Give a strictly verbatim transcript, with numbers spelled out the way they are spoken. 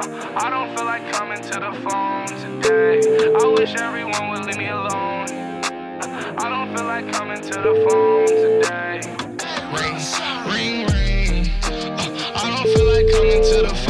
I don't feel like coming to the phone today. I wish everyone would leave me alone. I don't feel like coming to the phone today. Ring, ring, ring. I don't feel like coming to the phone.